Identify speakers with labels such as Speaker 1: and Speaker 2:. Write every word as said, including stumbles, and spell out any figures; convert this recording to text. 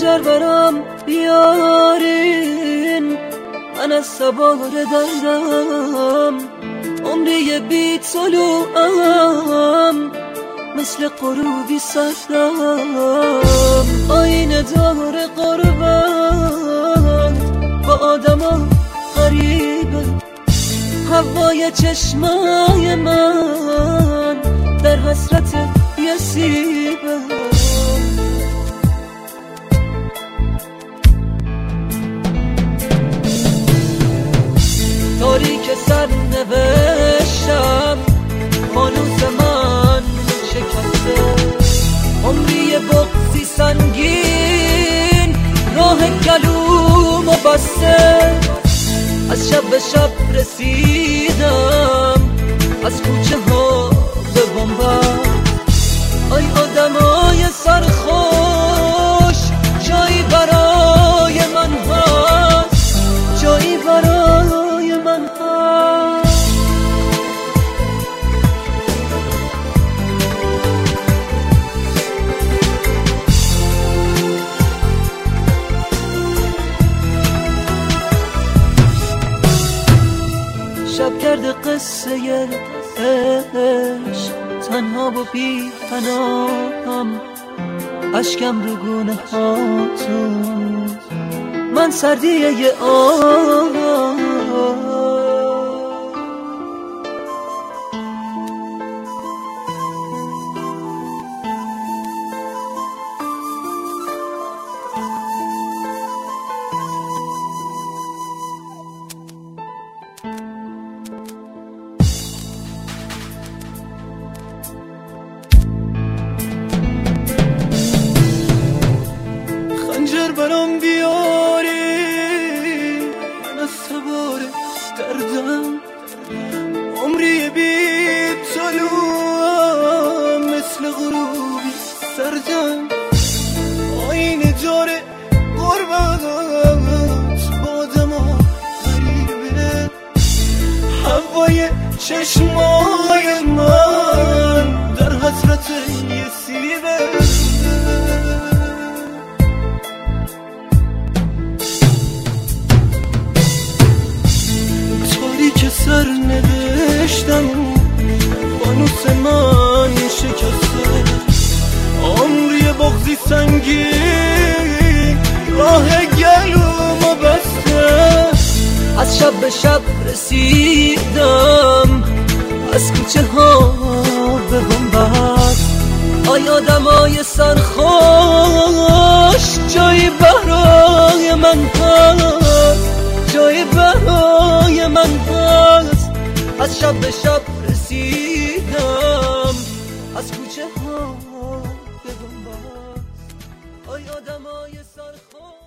Speaker 1: خنجر برام بیارین، من از سوار دردم، عمری بی طلوعم، مثل غروبی سردم. آینه دار قربت با آدما غریبه، هوای چشمای من در حسرت یه سیبه. تاریک سر نوشتم، فانوس من شکسته، عمری بغضی سنگین راه گلومو بسته. از شب به شب رسیدم، از کوچه ها به بنبست. آی آدمای سرخوش، جایی برای من هست، جایی برای من هست. شب کرده قصه عشق، تنها و بی پناهم، اشکم رو گونه هاتون، من سردیه یه آه. خنجر برام بیاری، من از سوار دردم، عمری بی طلوعم، مثل غروبی سردم. آینه دار قربت با آدما غریبه، هوای چشمای من در حسرت یه سیبه. سر نوشتم، فانوس من شکسته، عمری بغضی سنگین راه گلومو بسته. از شب به شب رسیدم، از کوچه ها به بنبست. آی آدمای سرخوش، جایی برای من هست، جایی برای من هست. از شب به شب رسیدم، از کوچه ها به بنبست. آی آدمای سرخوش.